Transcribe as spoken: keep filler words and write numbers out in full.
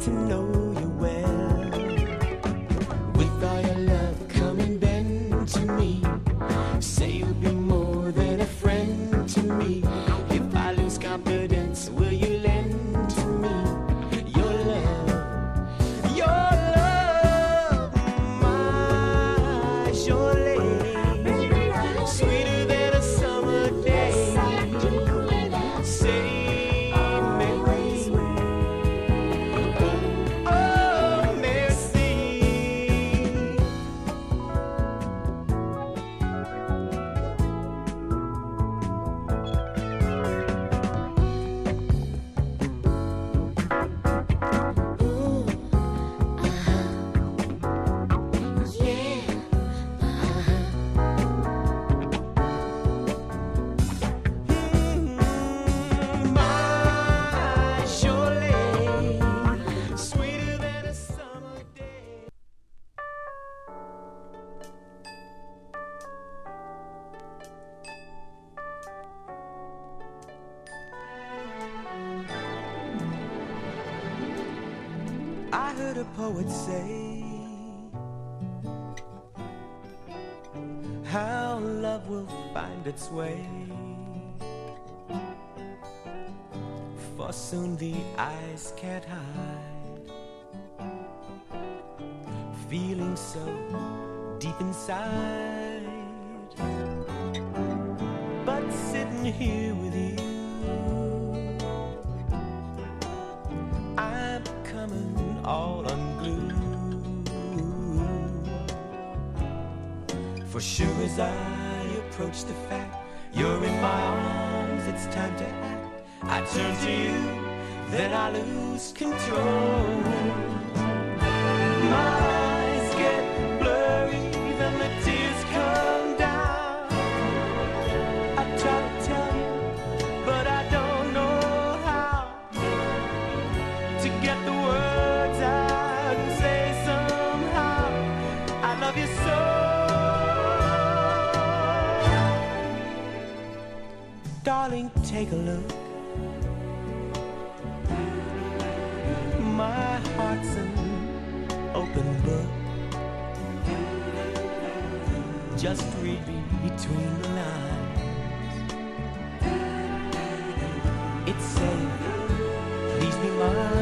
to know you well. With all your love, come and bend to me. Say you'll be more than a friend to me. If I lose confidence, will you lend to me your love? Your love, my sure lady, sweeter than a summer day. Say I heard a poet say how love will find its way, for soon the eyes can't hide feeling so deep inside. But sitting here with you, I'm coming all unglued. For sure as I approach the fact you're in my arms, it's time to act. I turn to you, then I lose control. My eyes get blurry, then the tears come down. I try to tell you, but I don't know how to get the words out and say somehow I love you so. Darling, take a look. My heart's an open book. Just read between the lines. It's saying, please be mine.